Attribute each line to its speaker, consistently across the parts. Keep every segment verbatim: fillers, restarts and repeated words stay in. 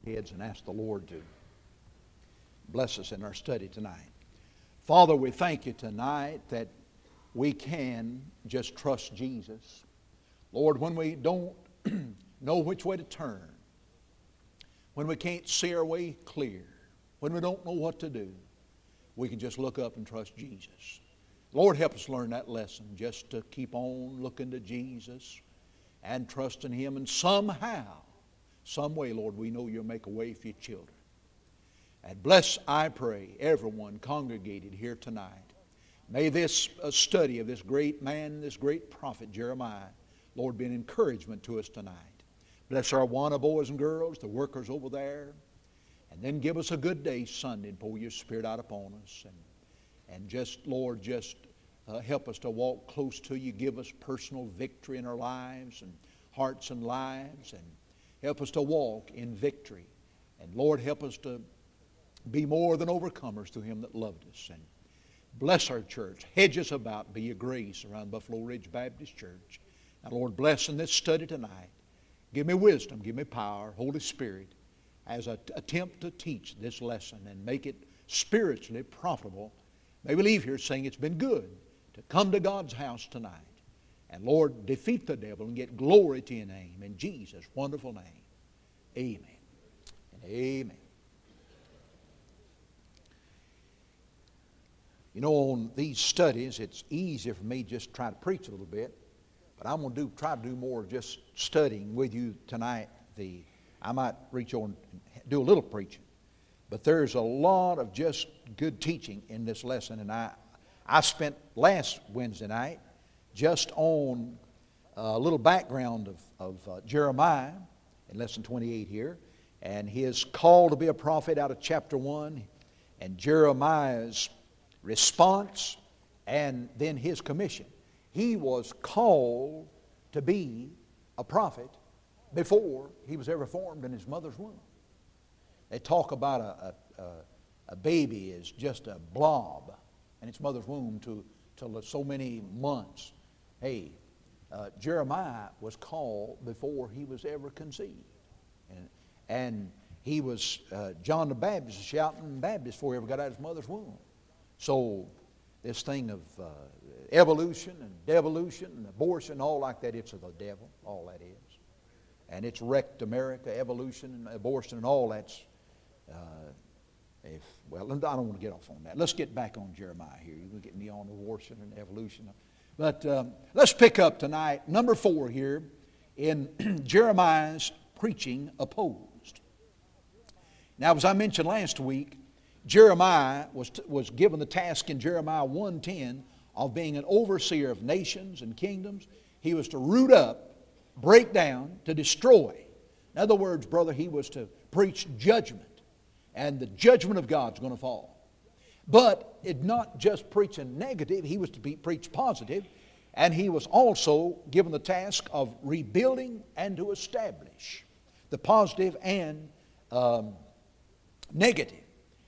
Speaker 1: Heads and ask the Lord to bless us in our study tonight. Father, we thank you tonight that we can just trust Jesus. Lord, when we don't know which way to turn, when we can't see our way clear, when we don't know what to do, we can just look up and trust Jesus. Lord, help us learn that lesson, just to keep on looking to Jesus and trusting Him, and somehow, some way, Lord, we know You'll make a way for Your children. And bless, I pray, everyone congregated here tonight. May this uh, study of this great man, this great prophet Jeremiah, Lord, be an encouragement to us tonight. Bless our Awana boys and girls, the workers over there. And then give us a good day Sunday and pour Your Spirit out upon us. And, and just, Lord, just uh, help us to walk close to You. Give us personal victory in our lives and hearts and lives. And help us to walk in victory. And Lord, help us to be more than overcomers through Him that loved us. And bless our church. Hedge us about. Be Your grace around Buffalo Ridge Baptist Church. Now, Lord, bless in this study tonight. Give me wisdom. Give me power. Holy Spirit, as I attempt to teach this lesson and make it spiritually profitable, may we leave here saying it's been good to come to God's house tonight. And Lord, defeat the devil and get glory to Your name. In Jesus' wonderful name, amen and amen. You know, on these studies, it's easy for me just to try to preach a little bit, but I'm going to do try to do more just studying with you tonight. The I might reach on and do a little preaching, but there's a lot of just good teaching in this lesson. And I, I spent last Wednesday night just on a little background of, of uh, Jeremiah in lesson twenty-eight here, and his call to be a prophet out of chapter one, and Jeremiah's response, and then his commission. He was called to be a prophet before he was ever formed in his mother's womb. They talk about a, a, a baby is just a blob in its mother's womb to, to so many months. Hey, uh, Jeremiah was called before he was ever conceived. And, and he was, uh, John the Baptist was shouting Baptist before he ever got out of his mother's womb. So this thing of uh, evolution and devolution and abortion and all like that, it's of the devil, all that is. And it's wrecked America, evolution and abortion and all that's, uh, if, well, I don't want to get off on that. Let's get back on Jeremiah here. You're going to get me on abortion and evolution. But um, let's pick up tonight, number four here, in Jeremiah's preaching opposed. Now, as I mentioned last week, Jeremiah was, was given the task in Jeremiah one ten of being an overseer of nations and kingdoms. He was to root up, break down, to destroy. In other words, brother, he was to preach judgment. And the judgment of God's going to fall. But it not just preaching negative, he was to be, preach positive. And he was also given the task of rebuilding and to establish the positive and um, negative.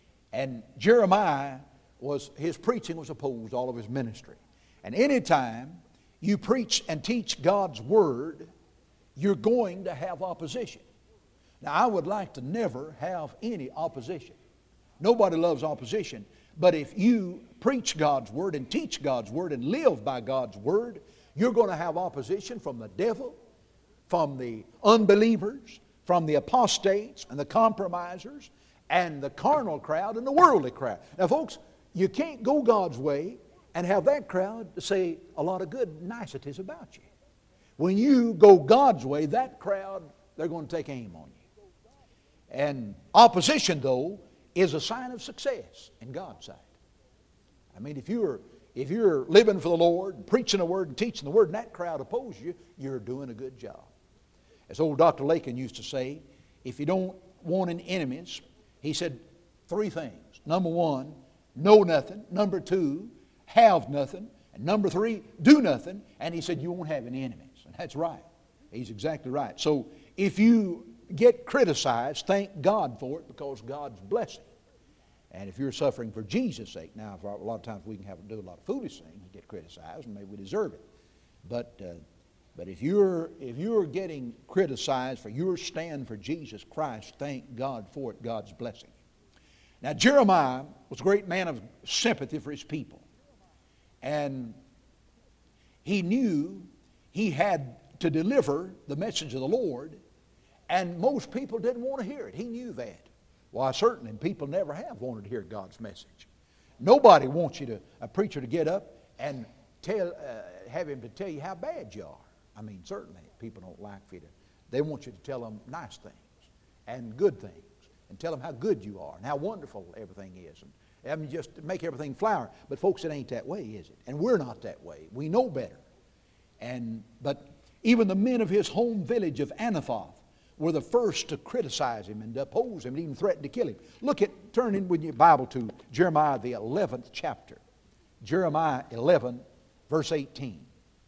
Speaker 1: And Jeremiah, was his preaching was opposed, all of his ministry. And anytime you preach and teach God's Word, you're going to have opposition. Now, I would like to never have any opposition. Nobody loves opposition. But if you preach God's Word and teach God's Word and live by God's Word, you're going to have opposition from the devil, from the unbelievers, from the apostates and the compromisers, and the carnal crowd and the worldly crowd. Now, folks, you can't go God's way and have that crowd say a lot of good niceties about you. When you go God's way, that crowd, they're going to take aim on you. And opposition, though, is a sign of success in God's sight. I mean, if you're, if you're living for the Lord and preaching the Word and teaching the Word and that crowd opposes you, you're doing a good job. As old Doctor Lakin used to say, if you don't want any enemies, he said three things. Number one, know nothing. Number two, have nothing. And number three, do nothing. And he said you won't have any enemies. And that's right. He's exactly right. So if you get criticized, thank God for it, because God's blessing. And if you're suffering for Jesus' sake, now for a lot of times we can have to do a lot of foolish things and get criticized, and maybe we deserve it. But uh, But if you're, if you're getting criticized for your stand for Jesus Christ, thank God for it. God's blessing. Now, Jeremiah was a great man of sympathy for his people. And he knew he had to deliver the message of the Lord, and most people didn't want to hear it. He knew that. Well, certainly people never have wanted to hear God's message. Nobody wants you to, a preacher to get up and tell, uh, have him to tell you how bad you are. I mean, certainly people don't like for you to. They want you to tell them nice things and good things, and tell them how good you are and how wonderful everything is, and I mean, just make everything flower. But folks, it ain't that way, is it? And we're not that way. We know better. And but even the men of his home village of Anathoth were the first to criticize him and to oppose him and even threaten to kill him. Look at, turn in with your Bible to Jeremiah the eleventh chapter. Jeremiah eleven, verse eighteen.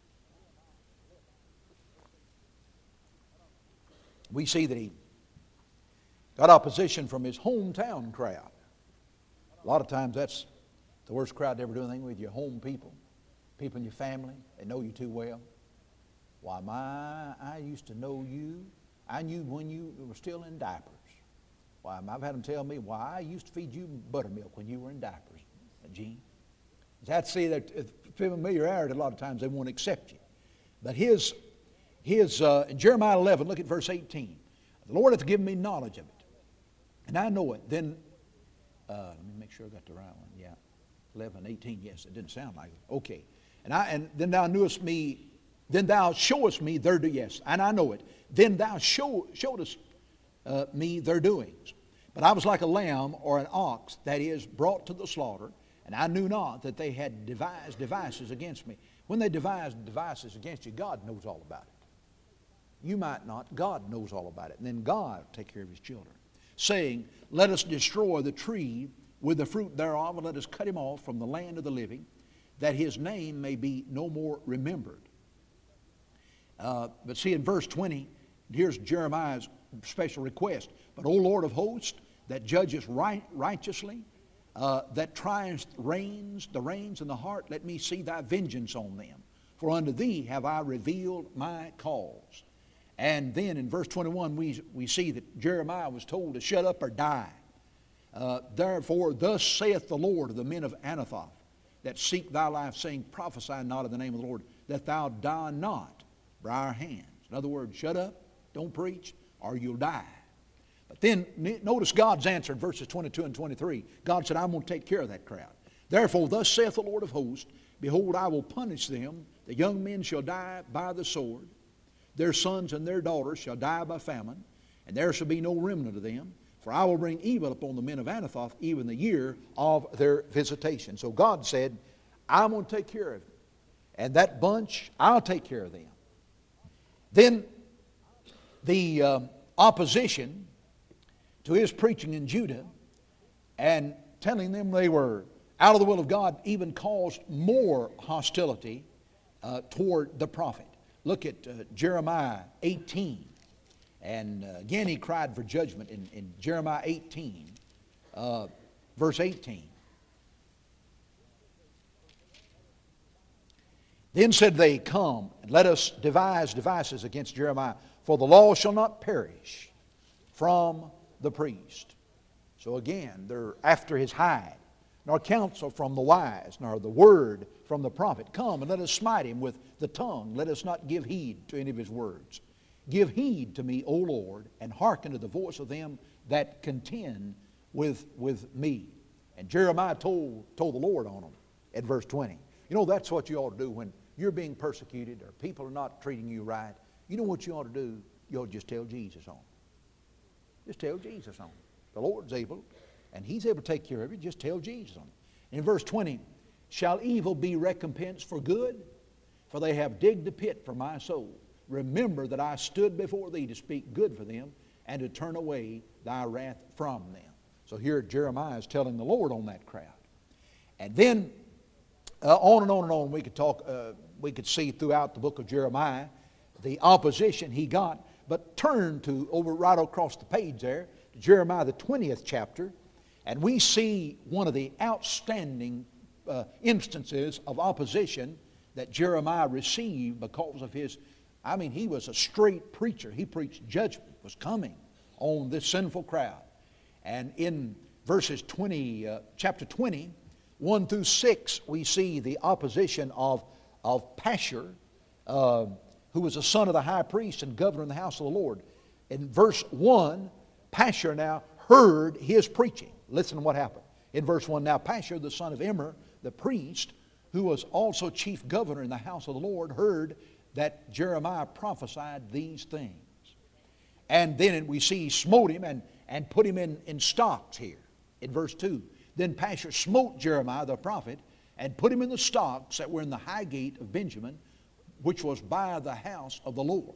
Speaker 1: We see that he got opposition from his hometown crowd. A lot of times that's the worst crowd to ever do anything with, your home people, people in your family. They know you too well. Why, my, I used to know you. I knew when you were still in diapers. Why, I've had them tell me, why, I used to feed you buttermilk when you were in diapers, Gene. That's see that familiarity, a lot of times they won't accept you. But his, his uh, in Jeremiah eleven, look at verse eighteen. The Lord hath given me knowledge of it, and I know it. Then, uh, let me make sure I got the right one. Yeah, eleven, eighteen. Yes, it didn't sound like it. Okay. And I and then thou knewest me. Then thou showest me their do yes, and I know it. Then thou show, showest uh, me their doings. But I was like a lamb or an ox that is brought to the slaughter, and I knew not that they had devised devices against me. When they devised devices against you, God knows all about it. You might not. God knows all about it. And then God will take care of his children. Saying, let us destroy the tree with the fruit thereof, and let us cut him off from the land of the living, that his name may be no more remembered. Uh, but see, in verse twenty, here's Jeremiah's special request. But, O Lord of hosts, that judgest right, righteously, uh, that triest reins, the reins in the heart, let me see thy vengeance on them. For unto thee have I revealed my cause. And then in verse twenty-one, we, we see that Jeremiah was told to shut up or die. Uh, Therefore, thus saith the Lord of the men of Anathoth, that seek thy life, saying, prophesy not in the name of the Lord, that thou die not by our hands. In other words, shut up, don't preach, or you'll die. But then notice God's answer in verses twenty-two and twenty-three. God said, I'm going to take care of that crowd. Therefore, thus saith the Lord of hosts, behold, I will punish them. The young men shall die by the sword. Their sons and their daughters shall die by famine, and there shall be no remnant of them. For I will bring evil upon the men of Anathoth, even the year of their visitation. So God said, I'm going to take care of them. And that bunch, I'll take care of them. Then the uh, opposition to his preaching in Judah and telling them they were out of the will of God even caused more hostility uh, toward the prophet. Look at uh, Jeremiah eighteen. And uh, again he cried for judgment in, in Jeremiah eighteen, uh, verse eighteen. Then said they, come, and let us devise devices against Jeremiah, for the law shall not perish from the priest. So again, they're after his hide, nor counsel from the wise, nor the word from the prophet. Come, and let us smite him with the tongue. Let us not give heed to any of his words. Give heed to me, O Lord, and hearken to the voice of them that contend with, with me. And Jeremiah told, told the Lord on them at verse twenty. You know, that's what you ought to do when you're being persecuted or people are not treating you right. You know what you ought to do? You ought to just tell Jesus on. Just tell Jesus on. The Lord's able, and he's able to take care of you. Just tell Jesus on. In verse twenty, shall evil be recompensed for good? For they have digged a pit for my soul. Remember that I stood before thee to speak good for them and to turn away thy wrath from them. So here Jeremiah is telling the Lord on that crowd. And then uh, on and on and on we could talk, uh, we could see throughout the book of Jeremiah the opposition he got. But turn to over right across the page there to Jeremiah the twentieth chapter, and we see one of the outstanding uh, instances of opposition that Jeremiah received because of his I mean, he was a straight preacher. He preached judgment was coming on this sinful crowd. And in verses twenty, uh, chapter twenty, one through six, we see the opposition of, of Pashur, uh, who was the son of the high priest and governor in the house of the Lord. In verse one, Pashur now heard his preaching. Listen to what happened. In verse one, now Pashur, the son of Immer, the priest, who was also chief governor in the house of the Lord, heard that Jeremiah prophesied these things. And then we see he smote him and, and put him in, in stocks here in verse two. Then Pashur smote Jeremiah the prophet and put him in the stocks that were in the high gate of Benjamin, which was by the house of the Lord.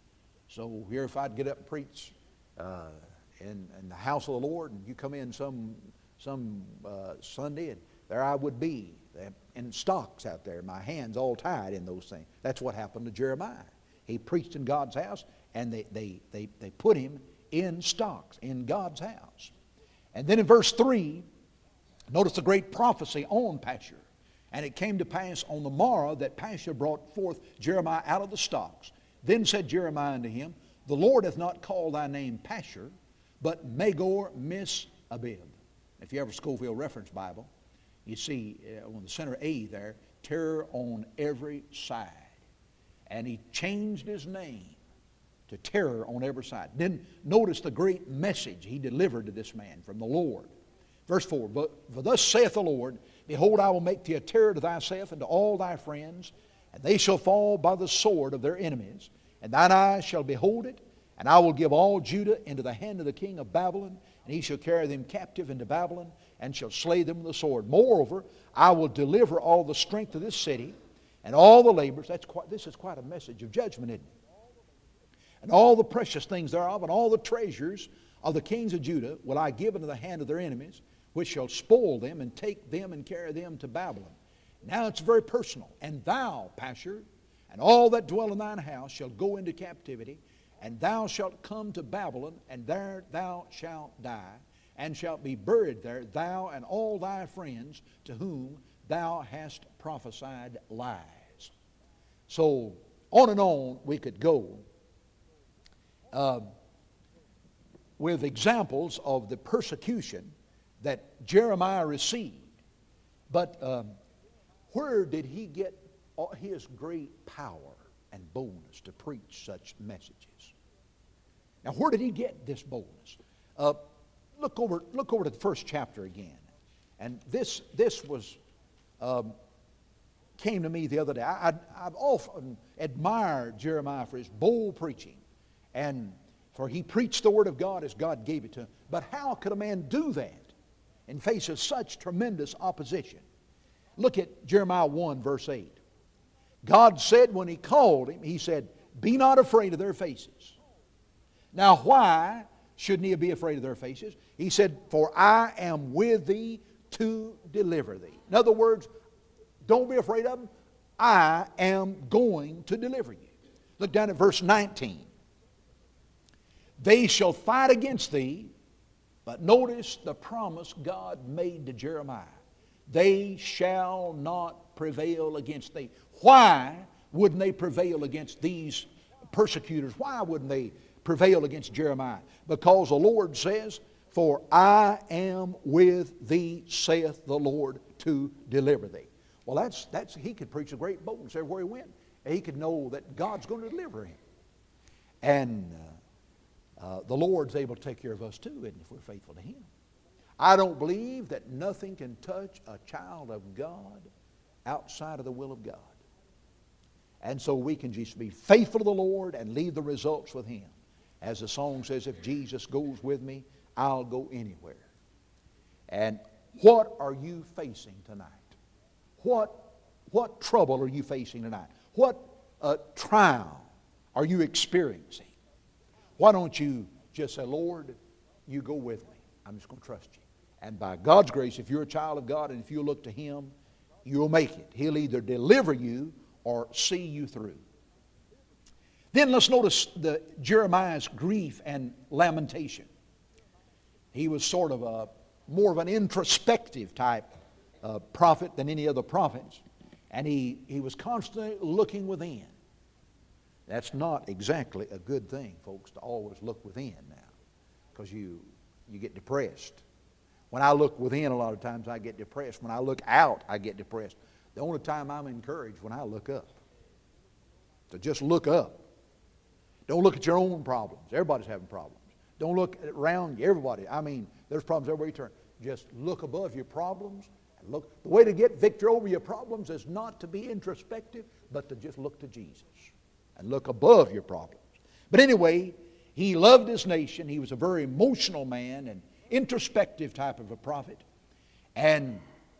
Speaker 1: So here if I'd get up and preach uh, in, in the house of the Lord, and you come in some, some uh, Sunday, and there I would be in stocks out there, my hands all tied in those things. That's what happened to Jeremiah. He preached in God's house, and they, they, they, they put him in stocks in God's house. And then in verse three, notice the great prophecy on Pashur. And it came to pass on the morrow that Pashur brought forth Jeremiah out of the stocks. Then said Jeremiah unto him, the Lord hath not called thy name Pashur, but Magor-Mis-Abib. If you have a Schofield Reference Bible, you see uh, on the center A there, terror on every side. And he changed his name to terror on every side. Then notice the great message he delivered to this man from the Lord. Verse four, but for thus saith the Lord, behold, I will make thee a terror to thyself and to all thy friends, and they shall fall by the sword of their enemies, and thine eyes shall behold it, and I will give all Judah into the hand of the king of Babylon, and he shall carry them captive into Babylon, and shall slay them with the sword. Moreover, I will deliver all the strength of this city, and all the labors. That's quite, this is quite a message of judgment, isn't it? And all the precious things thereof, and all the treasures of the kings of Judah will I give into the hand of their enemies, which shall spoil them, and take them and carry them to Babylon. Now it's very personal. And thou, Pashur, and all that dwell in thine house shall go into captivity, and thou shalt come to Babylon, and there thou shalt die, and shalt be buried there, thou and all thy friends, to whom thou hast prophesied lies. So on and on we could go uh, with examples of the persecution that Jeremiah received. But um, where did he get his great power and boldness to preach such messages? Now, where did he get this boldness? Uh, look over, look over to the first chapter again. And this, this was um, came to me the other day. I, I, I've often admired Jeremiah for his bold preaching, and for he preached the word of God as God gave it to him. But how could a man do that in face of such tremendous opposition? Look at Jeremiah one, verse eight. God said when he called him, he said, be not afraid of their faces. Now why shouldn't he be afraid of their faces? He said, for I am with thee to deliver thee. In other words, don't be afraid of them. I am going to deliver you. Look down at verse nineteen. They shall fight against thee, but notice the promise God made to Jeremiah. They shall not prevail against thee. Why wouldn't they prevail against these persecutors? Why wouldn't they prevail against Jeremiah? Because the Lord says, for I am with thee, saith the Lord, to deliver thee. Well, that's, that's he could preach a great boldness everywhere he went. He could know that God's going to deliver him. And uh, uh, the Lord's able to take care of us too, isn't he, if we're faithful to him. I don't believe that nothing can touch a child of God outside of the will of God. And so we can just be faithful to the Lord and leave the results with him. As the song says, if Jesus goes with me, I'll go anywhere. And what are you facing tonight? What, what trouble are you facing tonight? What uh, trial are you experiencing? Why don't you just say, Lord, you go with me. I'm just going to trust you. And by God's grace, if you're a child of God and if you look to him, you'll make it. He'll either deliver you or see you through. Then let's notice the Jeremiah's grief and lamentation. He was sort of a more of an introspective type uh, prophet than any other prophets, and he, he was constantly looking within. That's not exactly a good thing, folks, to always look within now, because you, you get depressed. When I look within, a lot of times I get depressed. When I look out, I get depressed. The only time I'm encouraged when I look up. So just look up. Don't look at your own problems. Everybody's having problems. Don't look around you. Everybody. I mean, there's problems everywhere you turn. Just look above your problems. And look. The way to get victory over your problems is not to be introspective, but to just look to Jesus and look above your problems. But anyway, he loved his nation. He was a very emotional man and introspective type of a prophet. And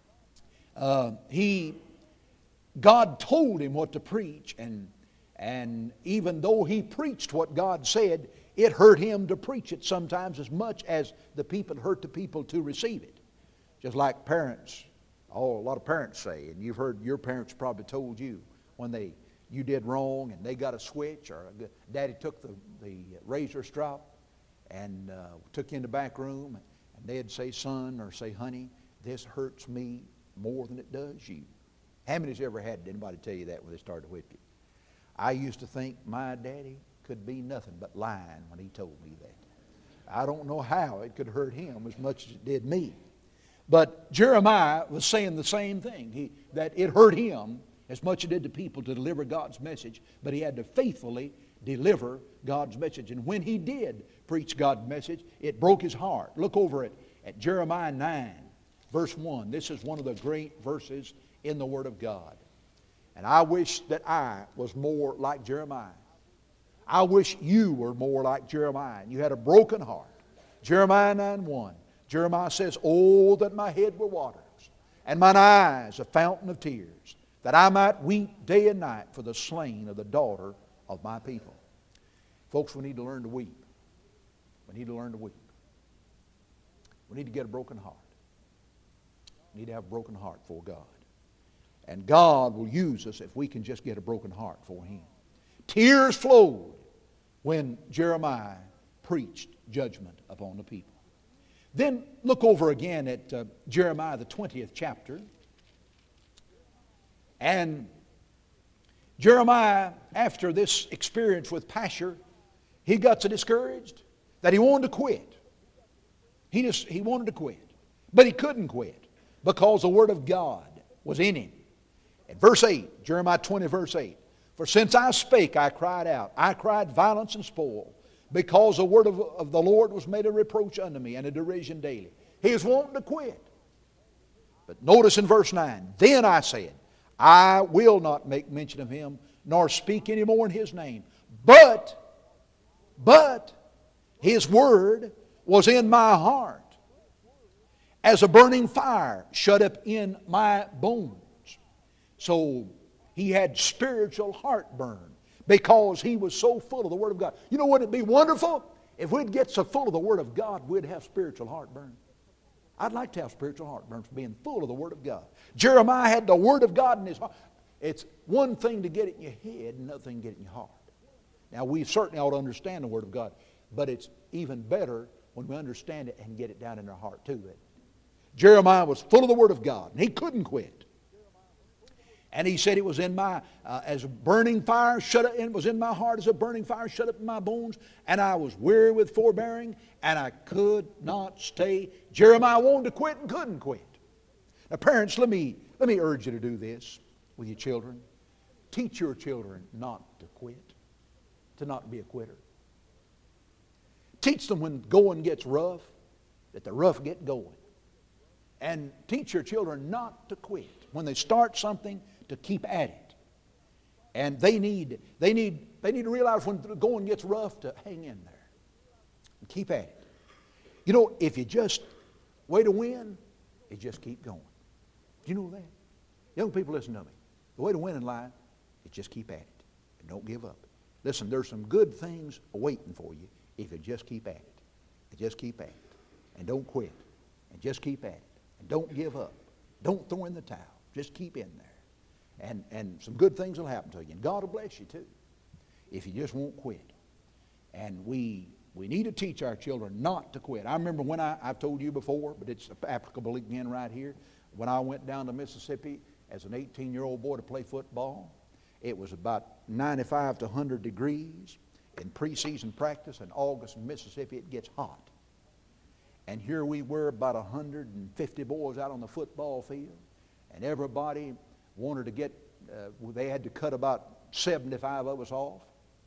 Speaker 1: uh, he, God told him what to preach, and and even though he preached what God said, it hurt him to preach it sometimes as much as the people hurt the people to receive it. Just like parents, oh, a lot of parents say, and you've heard your parents probably told you when they you did wrong and they got a switch, or Daddy took the, the razor strop and uh, took you in the back room, and they'd say, son, or say, honey, this hurts me more than it does you. How many's ever had anybody tell you that when they started to whip you? I used to think my daddy could be nothing but lying when he told me that. I don't know how it could hurt him as much as it did me. But Jeremiah was saying the same thing, he, that it hurt him as much as it did the people to deliver God's message, but he had to faithfully deliver God's message. And when he did preach God's message, it broke his heart. Look over at, at Jeremiah nine, verse one. This is one of the great verses in the Word of God. And I wish that I was more like Jeremiah. I wish you were more like Jeremiah, and you had a broken heart. Jeremiah nine one. Jeremiah says, oh, that my head were waters, and mine eyes a fountain of tears, that I might weep day and night for the slain of the daughter of my people. Folks, we need to learn to weep. We need to learn to weep. We need to get a broken heart. We need to have a broken heart for God. And God will use us if we can just get a broken heart for Him. Tears flowed when Jeremiah preached judgment upon the people. Then look over again at uh, Jeremiah, the twentieth chapter. And Jeremiah, after this experience with Pashur, he got so discouraged that he wanted to quit. He just he wanted to quit. But he couldn't quit because the Word of God was in him. In verse eight, Jeremiah twenty, verse eight, for since I spake, I cried out. I cried violence and spoil, because the word of, of the Lord was made a reproach unto me and a derision daily. He was wanting to quit. But notice in verse nine, then I said, I will not make mention of him, nor speak any more in his name. But, but, his word was in my heart, as a burning fire shut up in my bones. So he had spiritual heartburn because he was so full of the Word of God. You know, wouldn't it be wonderful if we'd get so full of the Word of God we'd have spiritual heartburn? I'd like to have spiritual heartburn for being full of the Word of God. Jeremiah had the Word of God in his heart. It's one thing to get it in your head, another thing to get it in your heart. Now, we certainly ought to understand the Word of God, but it's even better when we understand it and get it down in our heart too. Jeremiah was full of the Word of God, and he couldn't quit. And he said it was in my, uh, as a burning fire shut up, it was in my heart as a burning fire shut up in my bones, and I was weary with forbearing, and I could not stay. Jeremiah wanted to quit and couldn't quit. Now parents, let me, let me urge you to do this with your children. Teach your children not to quit, to not be a quitter. Teach them when going gets rough, that the rough get going. And teach your children not to quit. When they start something, to keep at it. And they need, they need, they need to realize when the going gets rough to hang in there. And keep at it. You know, if you just way to win, you just keep going. Do you know that? Young people, listen to me. The way to win in life is just keep at it. And don't give up. Listen, there's some good things awaiting for you if you just keep at it. And just keep at it. And don't quit. And just keep at it. And don't give up. Don't throw in the towel. Just keep in there. And, and some good things will happen to you. And God will bless you too, if you just won't quit. And we we need to teach our children not to quit. I remember when I, I've told you before, but it's applicable again right here. When I went down to Mississippi as an eighteen-year-old boy to play football, it was about ninety-five to one hundred degrees. In preseason practice in August in Mississippi, it gets hot. And here we were, about one hundred fifty boys out on the football field, and everybody wanted to get, uh, they had to cut about seventy-five of us off.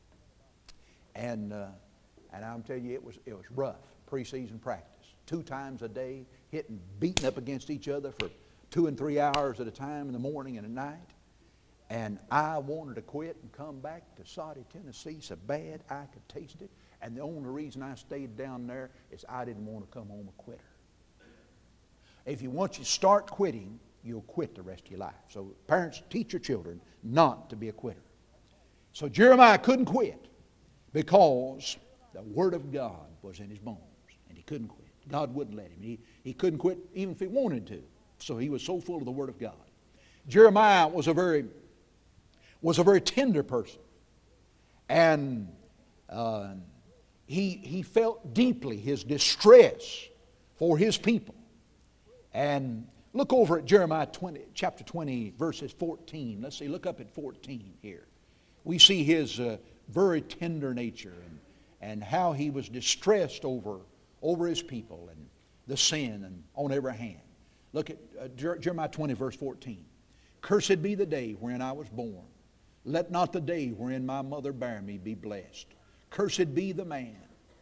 Speaker 1: And uh, and I'm telling you, it was it was rough, preseason practice. Two times a day, hitting, beating up against each other for two and three hours at a time in the morning and at night. And I wanted to quit and come back to Soddy, Tennessee so bad I could taste it. And the only reason I stayed down there is I didn't want to come home a quitter. If you want you to start quitting, you'll quit the rest of your life. So parents, teach your children not to be a quitter. So Jeremiah couldn't quit because the Word of God was in his bones, and he couldn't quit. God wouldn't let him. He, he couldn't quit even if he wanted to. So he was so full of the Word of God. Jeremiah was a very, was a very tender person. And uh, he, he felt deeply his distress for his people. And look over at Jeremiah twenty, chapter twenty, verses fourteen. Let's see, look up at fourteen here. We see his uh, very tender nature and, and how he was distressed over, over his people and the sin and on every hand. Look at uh, Jer- Jeremiah twenty, verse fourteen. Cursed be the day wherein I was born. Let not the day wherein my mother bare me be blessed. Cursed be the man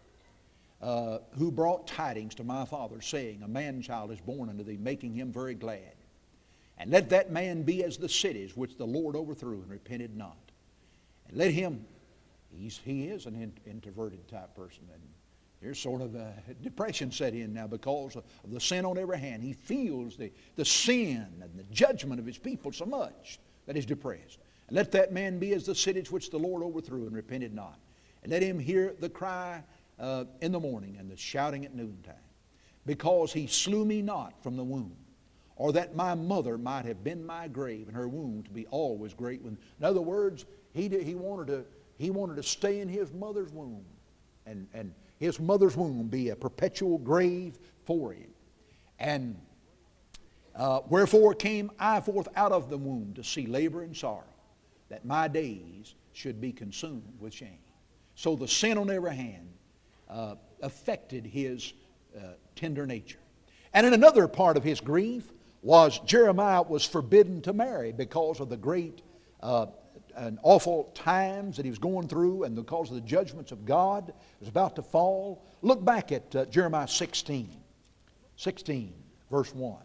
Speaker 1: uh, who brought tidings to my father, saying, a man-child is born unto thee, making him very glad. And let that man be as the cities which the Lord overthrew and repented not. And let him, he's, he is an in, introverted type person. And there's sort of a depression set in now because of, of the sin on every hand. He feels the, the sin and the judgment of his people so much that he's depressed. And let that man be as the cities which the Lord overthrew and repented not. And let him hear the cry uh, in the morning and the shouting at noontime. Because he slew me not from the womb, or that my mother might have been my grave, and her womb to be always great. In other words, he, did, he, wanted to, he wanted to stay in his mother's womb, and, and his mother's womb be a perpetual grave for him. And uh, wherefore came I forth out of the womb to see labor and sorrow, that my days should be consumed with shame. So the sin on every hand uh, affected his uh, tender nature. And in another part of his grief was Jeremiah was forbidden to marry because of the great uh, and awful times that he was going through, and because of the judgments of God that was about to fall. Look back at uh, Jeremiah sixteen, sixteen, verse one.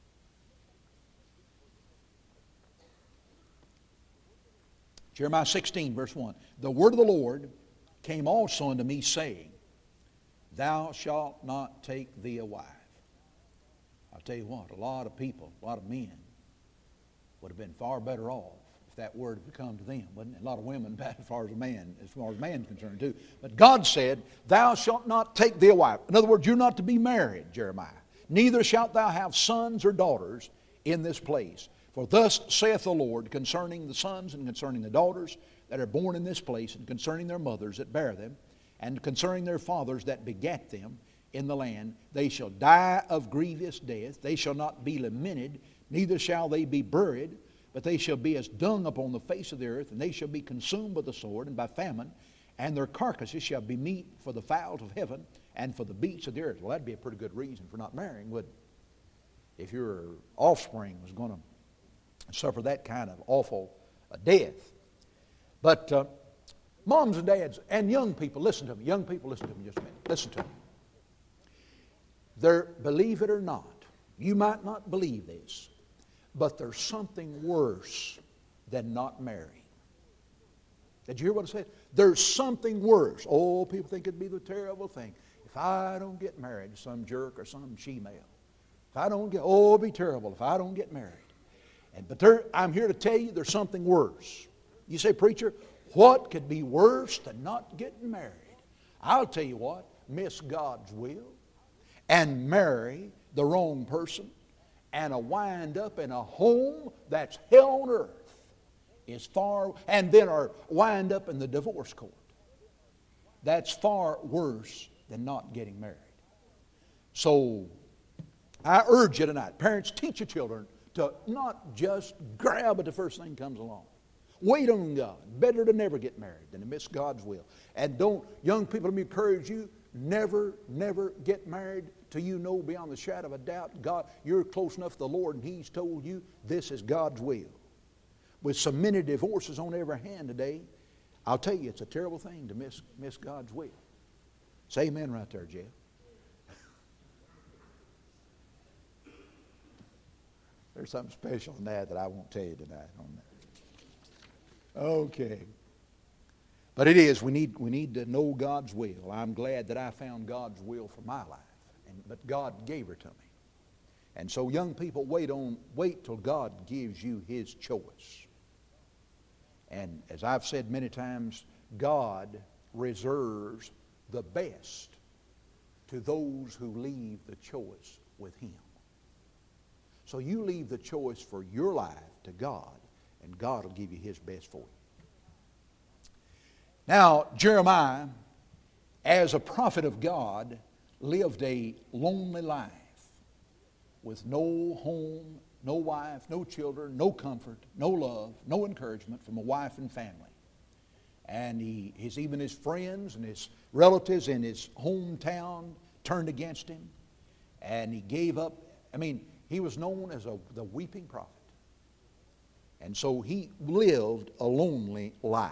Speaker 1: Jeremiah sixteen, verse one. The word of the Lord came also unto me, saying, thou shalt not take thee a wife. I'll tell you what, a lot of people, a lot of men would have been far better off if that word had come to them, wouldn't it? A lot of women, as far as a man, as far as man's concerned too. But God said, thou shalt not take thee a wife. In other words, you're not to be married, Jeremiah. Neither shalt thou have sons or daughters in this place. For thus saith the Lord concerning the sons and concerning the daughters that are born in this place, and concerning their mothers that bear them, and concerning their fathers that begat them in the land, they shall die of grievous death. They shall not be lamented, neither shall they be buried, but they shall be as dung upon the face of the earth, and they shall be consumed by the sword and by famine, and their carcasses shall be meat for the fowls of heaven and for the beasts of the earth. Well, that'd be a pretty good reason for not marrying, wouldn't it? If your offspring was going to suffer that kind of awful uh, death. But uh, moms and dads and young people, listen to me. Young people, listen to me just a minute. Listen to me. There, believe it or not, you might not believe this, but there's something worse than not marrying. Did you hear what I said? There's something worse. Oh, people think it'd be the terrible thing. If I don't get married to some jerk or some she-male. If I don't get, oh, it'd be terrible if I don't get married. And But there, I'm here to tell you there's something worse. You say, preacher, what could be worse than not getting married? I'll tell you what, miss God's will and marry the wrong person and a wind up in a home that's hell on earth is far, and then are wind up in the divorce court. That's far worse than not getting married. So I urge you tonight, parents, teach your children to not just grab at the first thing that comes along. Wait on God. Better to never get married than to miss God's will. And don't, young people, let me encourage you, never, never get married till you know beyond the shadow of a doubt, God, you're close enough to the Lord and He's told you this is God's will. With so many divorces on every hand today, I'll tell you, it's a terrible thing to miss, miss God's will. Say amen right there, Jeff. There's something special in that that I won't tell you tonight on that. Okay. But it is, we need, we need to know God's will. I'm glad that I found God's will for my life. And, but God gave her to me. And so young people, wait on, wait till God gives you His choice. And as I've said many times, God reserves the best to those who leave the choice with Him. So you leave the choice for your life to God, and God will give you His best for you. Now, Jeremiah, as a prophet of God, lived a lonely life with no home, no wife, no children, no comfort, no love, no encouragement from a wife and family. And he, his, even his friends and his relatives in his hometown turned against him. And he gave up. I mean, he was known as a, the weeping prophet. And so he lived a lonely life.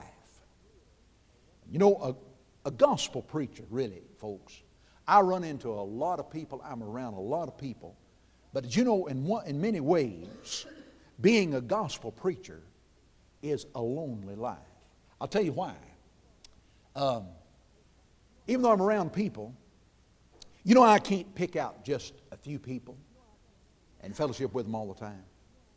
Speaker 1: You know, a, a gospel preacher, really, folks, I run into a lot of people, I'm around a lot of people. But did you know, in, one, in many ways, being a gospel preacher is a lonely life. I'll tell you why. Um, even though I'm around people, you know I can't pick out just a few people and fellowship with them all the time.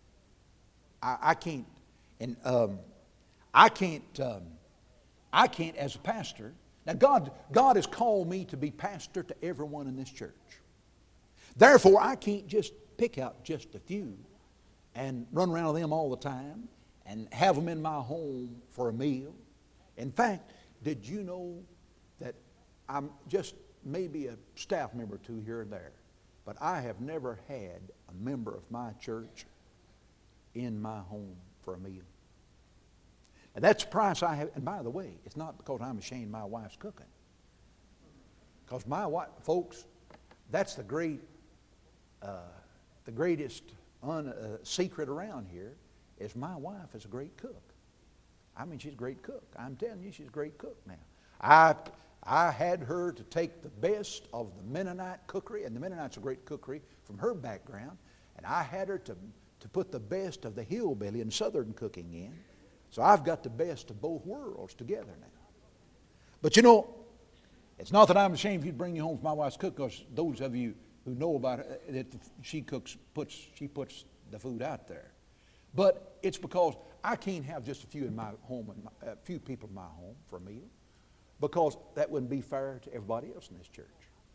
Speaker 1: I, I can't, and um, I can't, um, I can't as a pastor. Now God, God has called me to be pastor to everyone in this church. Therefore, I can't just pick out just a few and run around with them all the time and have them in my home for a meal. In fact, did you know that I'm just maybe a staff member or two here and there, but I have never had a member of my church in my home for a meal. And that's the price I have. And by the way, it's not because I'm ashamed my wife's cooking. Because my wife, folks, that's the great, uh, the greatest un, uh, secret around here is my wife is a great cook. I mean, she's a great cook. I'm telling you, she's a great cook now. I, I had her to take the best of the Mennonite cookery, and the Mennonite's a great cookery from her background, and I had her to, to put the best of the hillbilly and southern cooking in. So I've got the best of both worlds together now. But you know, it's not that I'm ashamed if you bring you home for my wife's cook, because those of you who know about it, that she cooks, puts, she puts the food out there. But it's because I can't have just a few in my home, and my, a few people in my home for a meal, because that wouldn't be fair to everybody else in this church.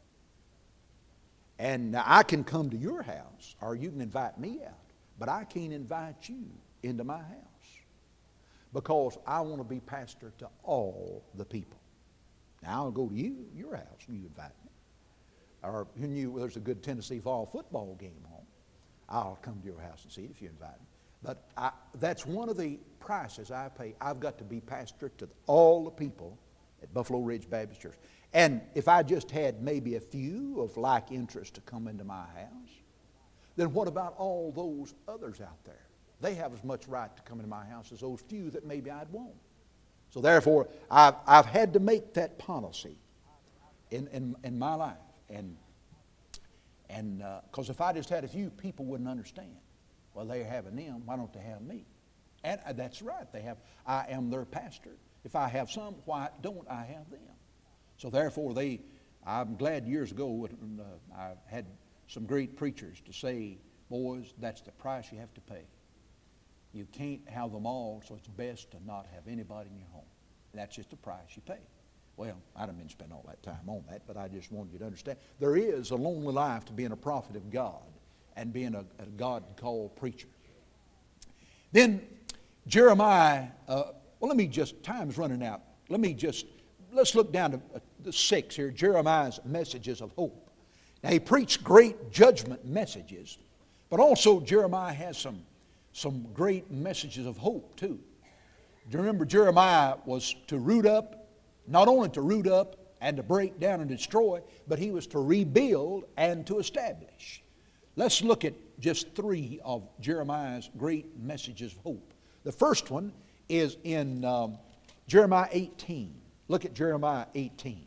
Speaker 1: And now I can come to your house, or you can invite me out, but I can't invite you into my house, because I want to be pastor to all the people. Now I'll go to you, your house, and you invite me. Or you knew there's a good Tennessee Vol football game on, I'll come to your house and see it if you invite me. But I, that's one of the prices I pay. I've got to be pastor to all the people at Buffalo Ridge Baptist Church. And if I just had maybe a few of like interest to come into my house, then what about all those others out there? They have as much right to come into my house as those few that maybe I'd want. So therefore, I've, I've had to make that policy in, in, in my life. And and because uh, if I just had a few, people wouldn't understand. Well, they're having them, why don't they have me? And uh, that's right, they have. I am their pastor. If I have some, why don't I have them? So therefore, they. I'm glad years ago uh, I had some great preachers to say, boys, that's the price you have to pay. You can't have them all, so it's best to not have anybody in your home. That's just the price you pay. Well, I didn't mean to spend all that time on that, but I just wanted you to understand. There is a lonely life to being a prophet of God and being a, a God-called preacher. Then Jeremiah, uh, well, let me just, time's running out. Let me just, let's look down to uh, the six here, Jeremiah's messages of hope. Now, he preached great judgment messages, but also Jeremiah has some, some great messages of hope, too. Do you remember Jeremiah was to root up, not only to root up and to break down and destroy, but he was to rebuild and to establish. Let's look at just three of Jeremiah's great messages of hope. The first one is in um, Jeremiah eighteen. Look at Jeremiah eighteen.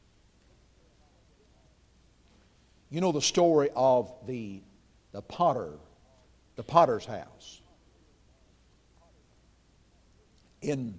Speaker 1: You know the story of the, the potter, the potter's house. In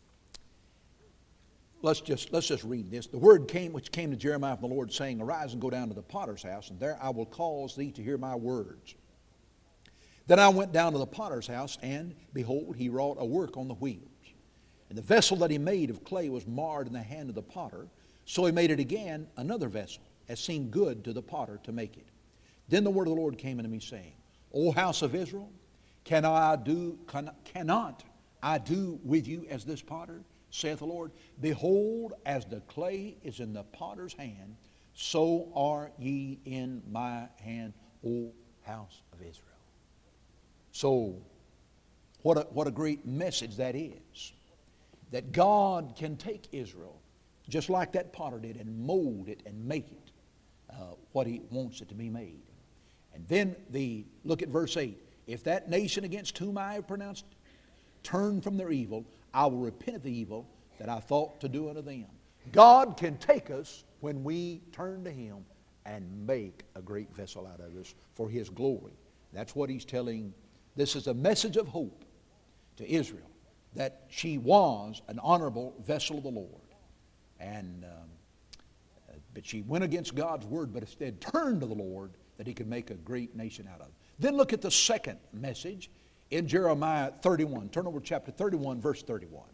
Speaker 1: let's just let's just read this. The word came which came to Jeremiah from the Lord, saying, Arise and go down to the potter's house, and there I will cause thee to hear my words. Then I went down to the potter's house, and behold, he wrought a work on the wheels. And the vessel that he made of clay was marred in the hand of the potter. So he made it again another vessel, as seemed good to the potter to make it. Then the word of the Lord came unto me, saying, O house of Israel, can I do, can, cannot I do with you as this potter, saith the Lord? Behold, as the clay is in the potter's hand, so are ye in my hand, O house of Israel. So, what a, what a great message that is. That God can take Israel, just like that potter did, and mold it and make it uh, what he wants it to be made. And then the look at verse eight. If that nation against whom I have pronounced turn from their evil, I will repent of the evil that I thought to do unto them. God can take us when we turn to Him and make a great vessel out of us for His glory. That's what He's telling. This is a message of hope to Israel, that she was an honorable vessel of the Lord. And um, but she went against God's word, but instead turned to the Lord that He could make a great nation out of. Then look at the second message in Jeremiah thirty-one. Turn over to chapter thirty-one, verse thirty-one.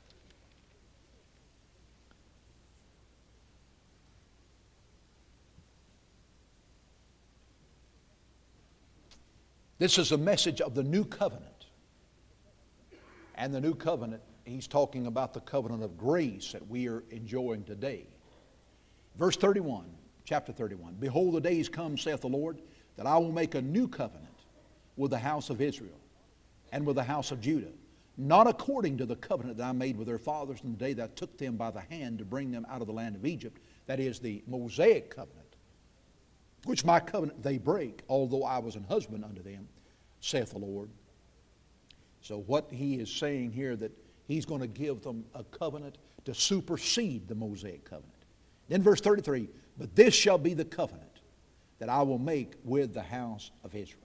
Speaker 1: This is a message of the new covenant. And the new covenant, he's talking about the covenant of grace that we are enjoying today. Verse thirty-one, chapter thirty-one. Behold, the days come, saith the Lord, that I will make a new covenant with the house of Israel and with the house of Judah, not according to the covenant that I made with their fathers in the day that I took them by the hand to bring them out of the land of Egypt. That is the Mosaic covenant, which my covenant they break, although I was an husband unto them, saith the Lord. So what he is saying here, that he's going to give them a covenant to supersede the Mosaic covenant. Then verse thirty-three, but this shall be the covenant that I will make with the house of Israel.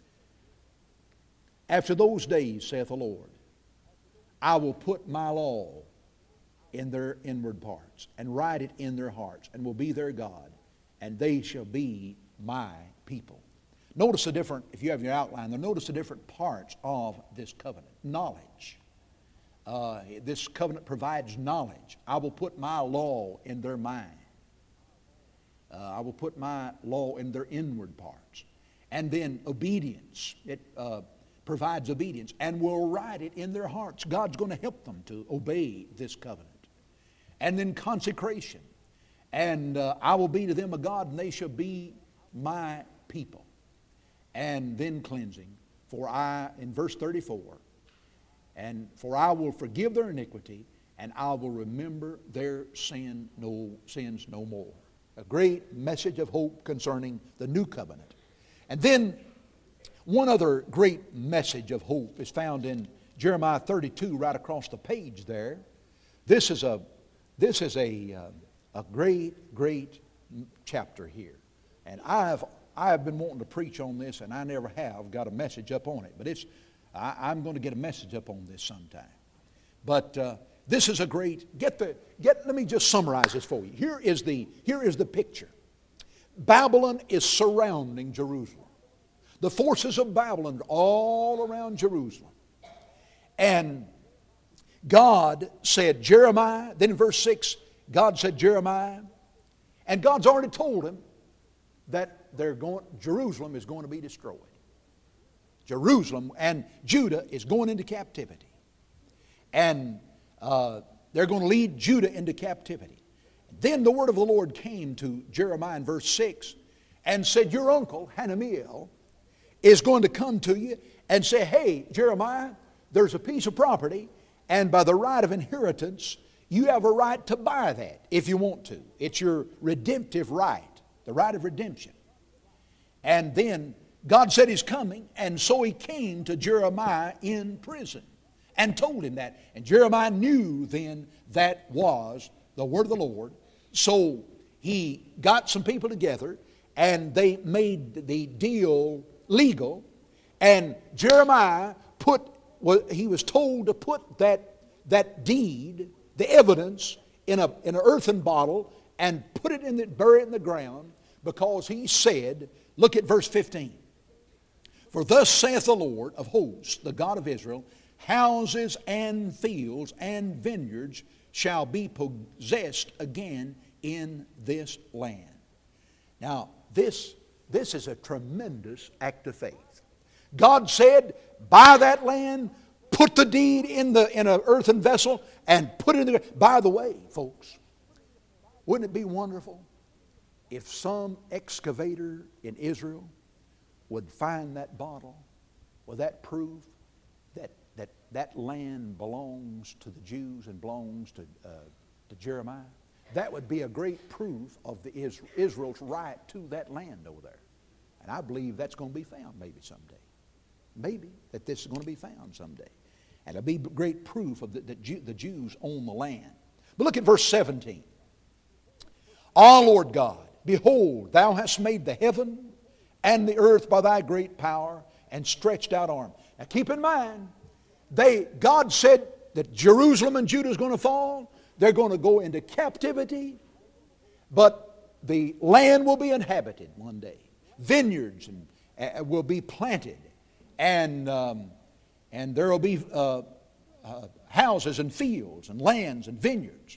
Speaker 1: After those days, saith the Lord, I will put my law in their inward parts, and write it in their hearts, and will be their God, and they shall be my people. Notice the different, if you have your outline there, notice the different parts of this covenant. Knowledge. Uh, this covenant provides knowledge. I will put my law in their mind. Uh, I will put my law in their inward parts. And then obedience. It uh, provides obedience, and will write it in their hearts. God's going to help them to obey this covenant. And then consecration. And uh, I will be to them a God, and they shall be my people. And then cleansing. For I, in verse thirty-four, and for I will forgive their iniquity, and I will remember their sin no, sins no more. A great message of hope concerning the new covenant. And then one other great message of hope is found in Jeremiah thirty-two, right across the page there. This is a this is a uh, a great great chapter here, and I've I have been wanting to preach on this, and I never have got a message up on it. But it's I, I'm going to get a message up on this sometime. But uh, this is a great get the get. Let me just summarize this for you. Here is the here is the picture. Babylon is surrounding Jerusalem. The forces of Babylon are all around Jerusalem. And God said, Jeremiah, then in verse six, God said, Jeremiah, and God's already told him that they're going, Jerusalem is going to be destroyed. Jerusalem and Judah is going into captivity. And uh, they're going to lead Judah into captivity. Then the word of the Lord came to Jeremiah in verse six and said, your uncle, Hanamiel, is going to come to you and say, hey, Jeremiah, there's a piece of property, And by the right of inheritance, you have a right to buy that if you want to. It's your redemptive right, the right of redemption. And then God said He's coming, and so He came to Jeremiah in prison and told him that. And Jeremiah knew then that was the word of the Lord. So he got some people together, and they made the deal legal. And Jeremiah put, well, he was told to put that, that deed, the evidence, in, a, in an earthen bottle and put it in the, bury it in the ground, because he said, look at verse fifteen. For thus saith the Lord of hosts, the God of Israel, houses and fields and vineyards shall be possessed again in this land. Now, this, this is a tremendous act of faith. God said, buy that land, put the deed in the in an earthen vessel, and put it in the... By the way, folks, wouldn't it be wonderful if some excavator in Israel would find that bottle with that proof that that, that land belongs to the Jews and belongs to, uh, to Jeremiah? That would be a great proof of the Israel, Israel's right to that land over there. And I believe that's going to be found maybe someday. Maybe that this is going to be found someday. And it'll be great proof of the, that Jew, the Jews own the land. But look at verse seventeen. Ah, Lord God, behold, thou hast made the heaven and the earth by thy great power and stretched out arm. Now keep in mind, they God said that Jerusalem and Judah is going to fall. They're going to go into captivity, but the land will be inhabited one day. Vineyards and, uh, will be planted, and um, and there will be uh, uh, houses and fields and lands and vineyards.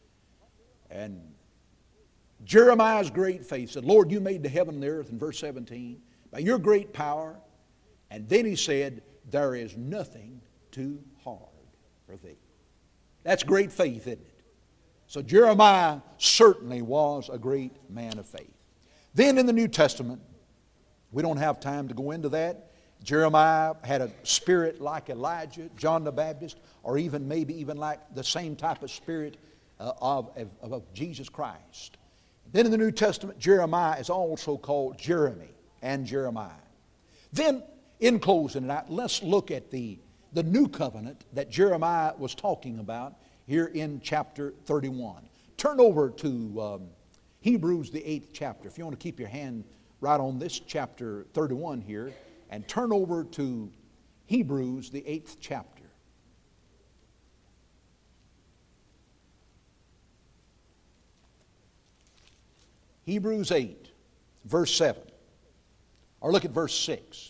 Speaker 1: And Jeremiah's great faith said, Lord, you made the heaven and the earth in verse seventeen by your great power. And then he said, there is nothing too hard for thee. That's great faith, isn't it? So Jeremiah certainly was a great man of faith. Then in the New Testament, we don't have time to go into that. Jeremiah had a spirit like Elijah, John the Baptist, or even maybe even like the same type of spirit uh, of, of, of Jesus Christ. Then in the New Testament, Jeremiah is also called Jeremy and Jeremiah. Then, in closing tonight, let's look at the, the new covenant that Jeremiah was talking about here in chapter thirty-one. Turn over to um, Hebrews, the eighth chapter. If you want to keep your hand right on this chapter thirty-one here, and turn over to Hebrews, the eighth chapter. Hebrews eight, verse seven. Or look at verse six.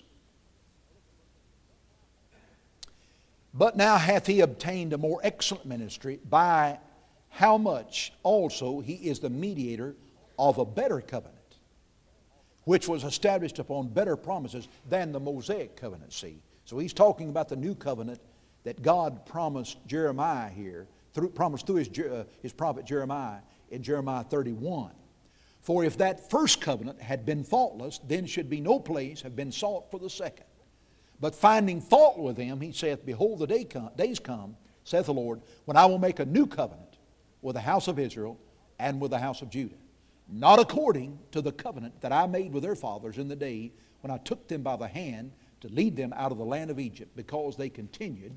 Speaker 1: But now hath he obtained a more excellent ministry, by how much also he is the mediator of a better covenant, which was established upon better promises than the Mosaic covenant. See, so he's talking about the new covenant that God promised Jeremiah here, through, promised through his, uh, his prophet Jeremiah in Jeremiah thirty-one. For if that first covenant had been faultless, then should be no place have been sought for the second. But finding fault with them, he saith, behold, the day come, days come, saith the Lord, when I will make a new covenant with the house of Israel and with the house of Judah, not according to the covenant that I made with their fathers in the day when I took them by the hand to lead them out of the land of Egypt, because they continued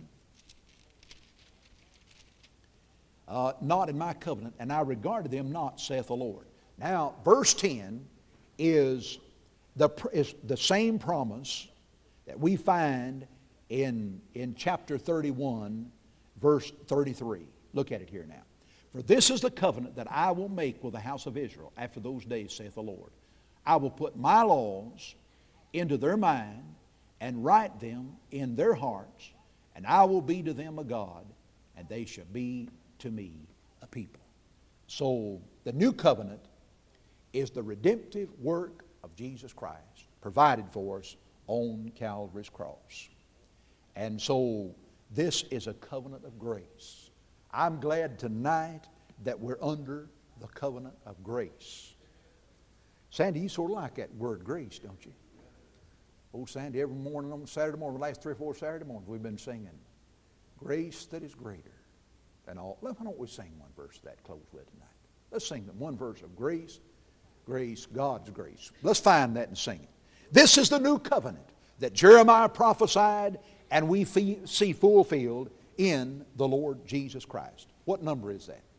Speaker 1: uh, not in my covenant, and I regarded them not, saith the Lord. Now, verse ten is the, is the same promise that we find in, in chapter thirty-one, verse thirty-three. Look at it here now. For this is the covenant that I will make with the house of Israel after those days, saith the Lord. I will put my laws into their mind and write them in their hearts, and I will be to them a God, and they shall be to me a people. So the new covenant is the redemptive work of Jesus Christ, provided for us on Calvary's cross. And so this is a covenant of grace. I'm glad tonight that we're under the covenant of grace. Sandy, you sort of like that word grace, don't you? Oh, Sandy, every morning on Saturday morning, the last three or four Saturday mornings, we've been singing, Grace that is greater than all. Why don't we sing one verse of that, close with tonight? Let's sing one verse of grace, grace, God's grace. Let's find that and sing it. This is the new covenant that Jeremiah prophesied and we see fulfilled in the Lord Jesus Christ. What number is that?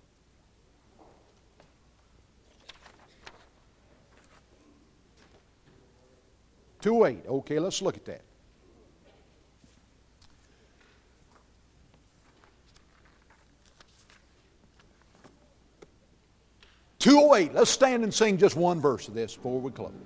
Speaker 1: two oh eight. Okay, let's look at that. two oh eight. Let's stand and sing just one verse of this before we close.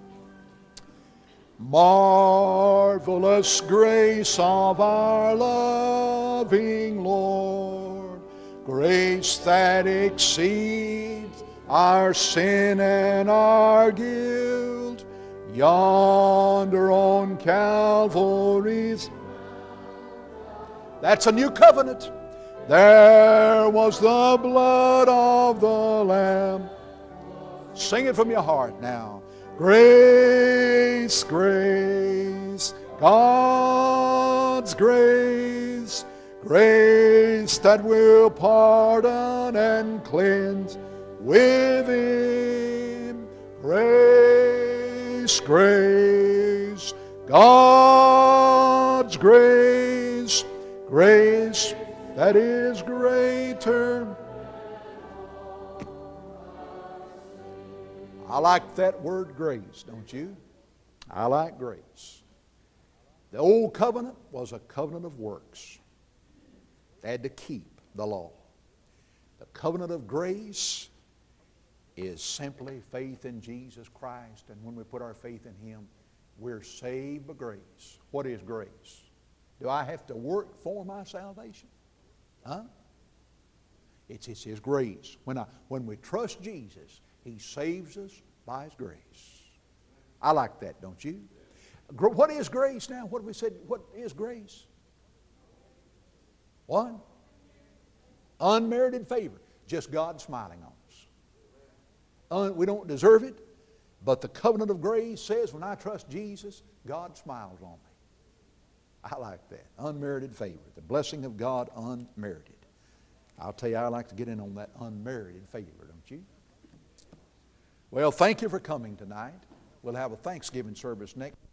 Speaker 1: Marvelous grace of our loving Lord, grace that exceeds our sin and our guilt, yonder on Calvary's. That's a new covenant. There was the blood of the Lamb. Sing it from your heart now. Grace, grace, God's grace, grace that will pardon and cleanse within. Grace, grace, God's grace, grace that is greater. I like that word grace, don't you? I like grace. The old covenant was a covenant of works. They had to keep the law. The covenant of grace is simply faith in Jesus Christ, and when we put our faith in Him, we're saved by grace. What is grace? Do I have to work for my salvation? Huh? It's, it's His grace. When, I, when we trust Jesus, He saves us by His grace. I like that, don't you? What is grace now? What have we said? What is grace? One, unmerited favor. Just God smiling on us. Un, we don't deserve it, but the covenant of grace says when I trust Jesus, God smiles on me. I like that. Unmerited favor. The blessing of God unmerited. I'll tell you, I like to get in on that unmerited favor, don't you? Well, thank you for coming tonight. We'll have a Thanksgiving service next.